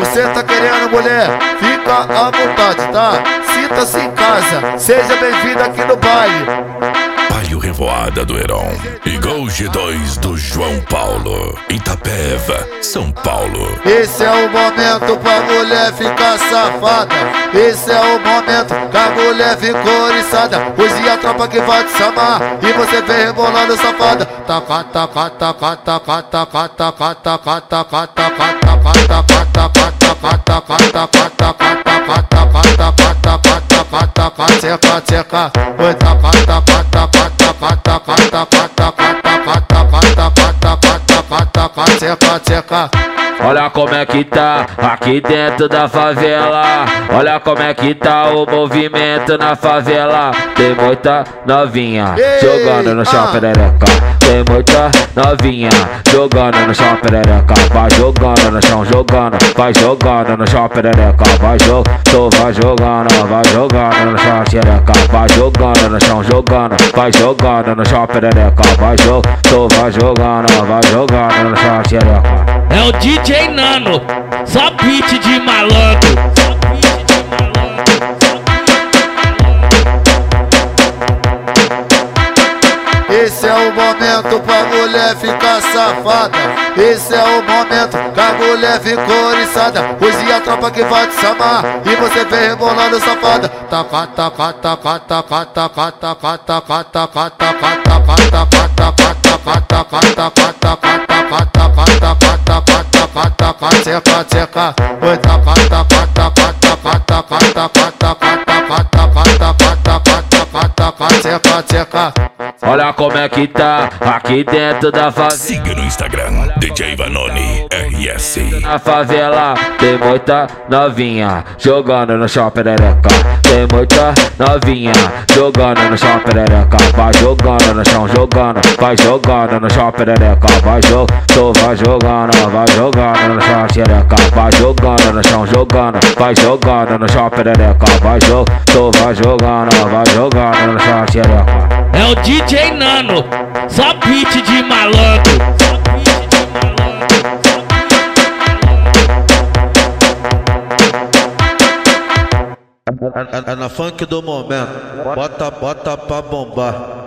você tá querendo mulher, fica à vontade, tá? Sinta-se em casa, seja bem-vindo aqui no baile. Palio Revoada do Heron e Gol G2 do João Paulo, Itapeva, São Paulo. Esse é o momento pra mulher ficar safada. Esse é o momento que a mulher ficou oriçada. Hoje a tropa que vai te chamar e você vem rebolando safada. Taca, taca, taca, taca, taca, taca, taca, taca, taca, taca, taca, taca, oi, taca, taca, taca, taca, taca, taca, taca, taca, taca. Olha como é que tá aqui dentro da favela. Olha como é que tá o movimento na favela. Tem muita novinha jogando no chão perereca. Tem muita novinha jogando no chão perereca. Vai jogando no chão, jogando. Vai jogando no chão perereca. Vai jogando, vai jogando no chão perereca. Vai jogando no chão, jogando. Vai jogando no chão perereca. Vai jogando, vai jogando no chão perereca. É o DJ Nano, só beat de malandro. Esse é o momento pra mulher ficar safada. Esse é o momento que a mulher ficou oriçada. Hoje a tropa que vai te chamar e você vem rebolando safada. Taca, taca, taca, taca, taca, taca, taca, taca, taca, taca, taca, taca, taca, taca, taca, taca, seca, seca, oi, taca, taca, taca, taca, taca, taca, taca, taca, taca, taca, seca, seca. Olha como é que tá aqui dentro da favela. Siga no Instagram, DJ Vanoni RS. Na favela tem muita novinha jogando no chão perereca. Tem muita novinha jogando no chão perereca. Vai jogando no chão, jogando. Vai jogando no chão perereca. Vai jogando, vai jogando no chão perereca. Vai jogando no chão, jogando. Vai jogando no chão perereca. Vai jogando, vai jogando no chão perereca. É o DJ Nano, só beat de malandro. É na funk do momento, bota pra bombar.